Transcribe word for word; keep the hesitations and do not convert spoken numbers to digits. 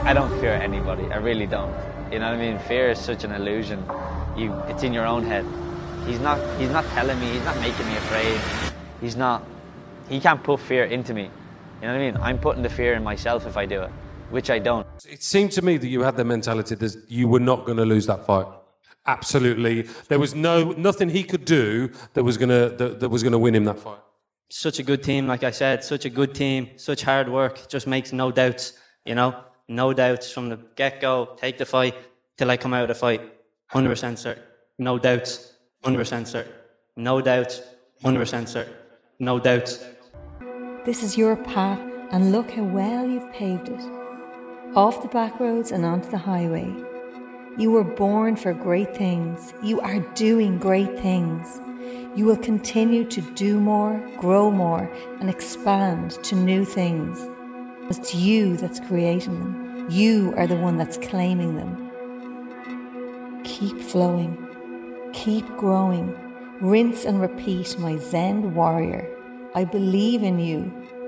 I don't fear anybody, I really don't. You know what I mean? Fear is such an illusion. You, it's in your own head. He's not, he's not telling me, he's not making me afraid. He's not, he can't put fear into me. You know what I mean? I'm putting the fear in myself if I do it, which I don't. It seemed to me that you had the mentality that you were not going to lose that fight. Absolutely. There was no, nothing he could do that was going to, that, that was going to win him that fight. Such a good team, like I said, such a good team, such hard work, just makes no doubts, you know? No doubts from the get-go, take the fight till I come out of the fight. one hundred percent certain. No doubts, one hundred percent certain. No doubts, one hundred percent certain. No doubts. This is your path, and look how well you've paved it. Off the back roads and onto the highway. You were born for great things. You are doing great things. You will continue to do more, grow more, and expand to new things. It's you that's creating them. You are the one that's claiming them. Keep flowing. Keep growing. Rinse and repeat, my Zen warrior. I believe in you.